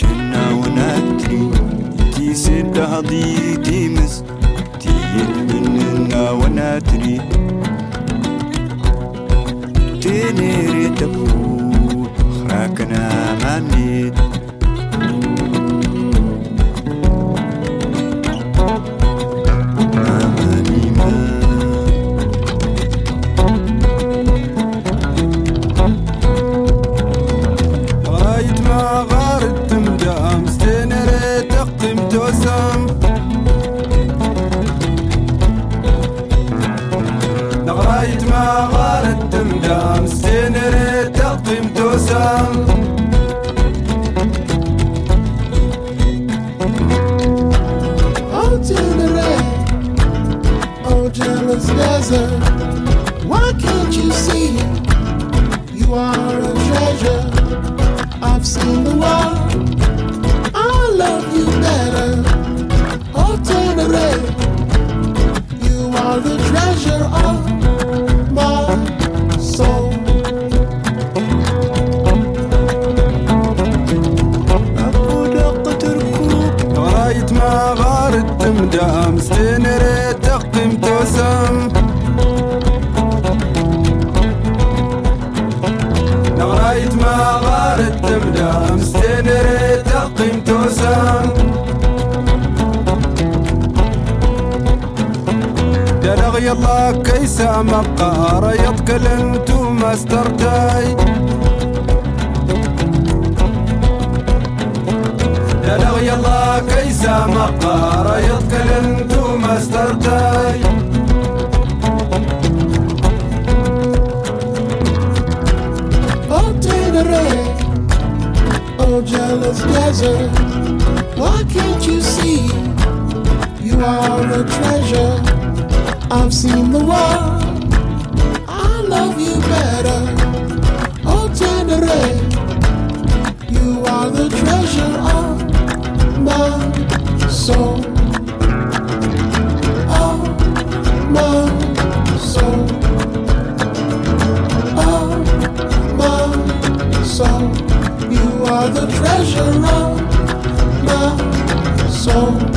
شنا وناتري تيسد هضي تيمس تيبننا وناتري تنيري تفوت خراكنا مانيت نغرايت ما غارت تمدام ستنري تقيم توسام Oh Tenere, oh jealous desert, why can't you see you are a treasure? I've seen the world, I love you better. Oh Tenere, you are the treasure of my soul. نغرايت ما غارت تمدام ستنري تقيم توسام نغرايت ما غارت تمدام ستنري تقيم توسام دلغ يلا كيسا مبقى ريض كلمتو ما استرتاي دلغ يلا كيسا مبقى ريض كلمتو ما استرتاي Oh Tenere, oh jealous desert, why can't you see you are a treasure? I've seen the world, I love you better. Oh Tenere, you are the treasure of my soul. Oh, my soul. Oh, my soul. You are the treasure of my soul.